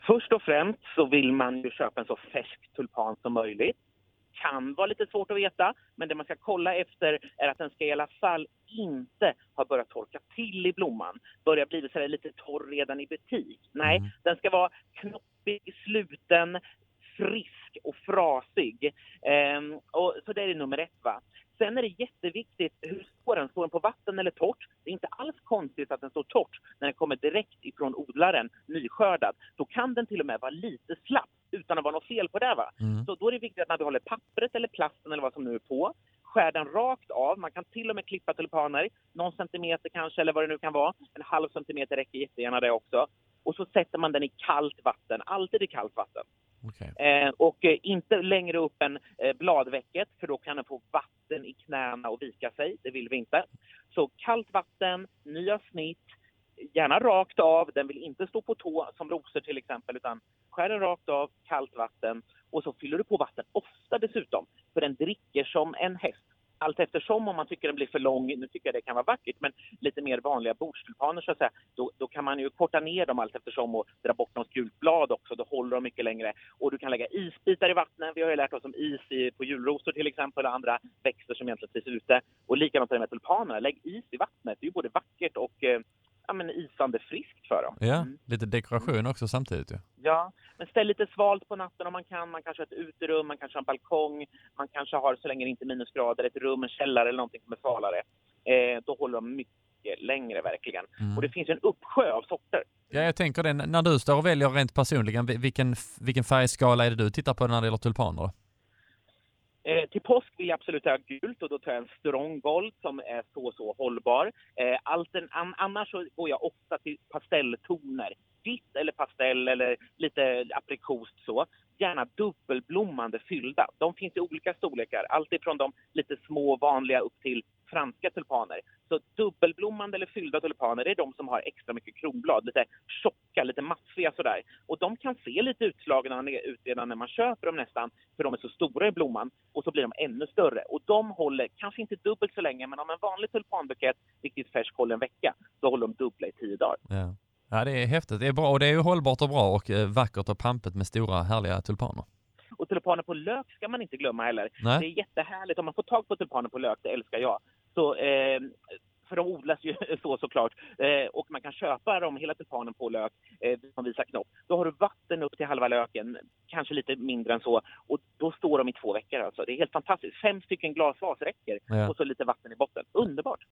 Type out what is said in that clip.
Först och främst så vill man ju köpa en så färsk tulpan som möjligt. Kan vara lite svårt att veta, men det man ska kolla efter är att den ska i alla fall inte ha börjat torka till i blomman. Börjar bli så lite torr redan i butik. Nej, den ska vara knoppig, sluten, frisk och frasig. Så det är nummer 1, va. Sen är det jätteviktigt, hur står den? Står den på vatten eller torrt? Det är inte alls konstigt att den står torrt när den kommer direkt ifrån odlaren, nyskördad. Då kan den till och med vara lite slapp utan att vara något fel på det, va? Så då är det viktigt att när du håller pappret eller plasten eller vad som nu är på, skär den rakt av. Man kan till och med klippa tulpaner, någon centimeter kanske eller vad det nu kan vara. En halv centimeter räcker jättegärna det också. Och så sätter man den i kallt vatten, alltid i kallt vatten. Okay. Och inte längre upp än bladvecket, för då kan den få vatten i knäna och vika sig. Det vill vi inte. Så kallt vatten, nya snitt, gärna rakt av. Den vill inte stå på tå som rosor till exempel, utan skär den rakt av, kallt vatten. Och så fyller du på vatten ofta dessutom, för den dricker som en häst. Allt eftersom, om man tycker den blir för lång, nu tycker jag det kan vara vackert, men lite mer vanliga bordstulpaner så att säga, då kan man ju korta ner dem allt eftersom och dra bort något gult blad också, då håller de mycket längre. Och du kan lägga isbitar i vattnet, vi har ju lärt oss om på julrosor till exempel och andra växter som egentligen trivs ute. Och likadant med tulpanerna, lägg is i vattnet, det är ju både vackert och isande friskt för dem. Ja, lite dekoration också samtidigt ju. Ja, men ställ lite svalt på natten om man kan. Man kanske har ett uterum, man kanske har en balkong. Man kanske har, så länge det inte är minusgrader, ett rum, en källare eller någonting som är svalare. Då håller de mycket längre verkligen. Och det finns en uppsjö av sorter. Ja, jag tänker det. När du står och väljer rent personligen, vilken färgskala är det du tittar på när det gäller tulpaner? Till påsk vill jag absolut ha gult och då tar jag en stronggold som är så hållbar. Annars så går jag ofta till pastelltoner. Vitt eller pastell eller lite aprikost så. Gärna dubbelblommande fyllda. De finns i olika storlekar. Allt ifrån de lite små vanliga upp till franska tulpaner. Så dubbelblommande eller fyllda tulpaner är de som har extra mycket kronblad. Lite tjocka, lite maffiga sådär. Och de kan se lite utslagna ut redan när man köper dem nästan. För de är så stora i blomman. Och så blir de ännu större. Och de håller kanske inte dubbelt så länge. Men om en vanlig tulpanbukett riktigt färsk håller en vecka, så håller de dubbla i 10 dagar. Ja. Ja, det är häftigt. Det är bra och det är ju hållbart och bra och vackert och pampigt med stora härliga tulpaner. Och tulpaner på lök ska man inte glömma heller. Nej. Det är jättehärligt om man får tag på tulpaner på lök, det älskar jag. Så, för de odlas ju såklart. Och man kan köpa dem, hela tulpanen på lök som visar knopp. Då har du vatten upp till halva löken, kanske lite mindre än så. Och då står de i 2 veckor alltså. Det är helt fantastiskt. 5 stycken glasvas räcker och så lite vatten i botten. Underbart!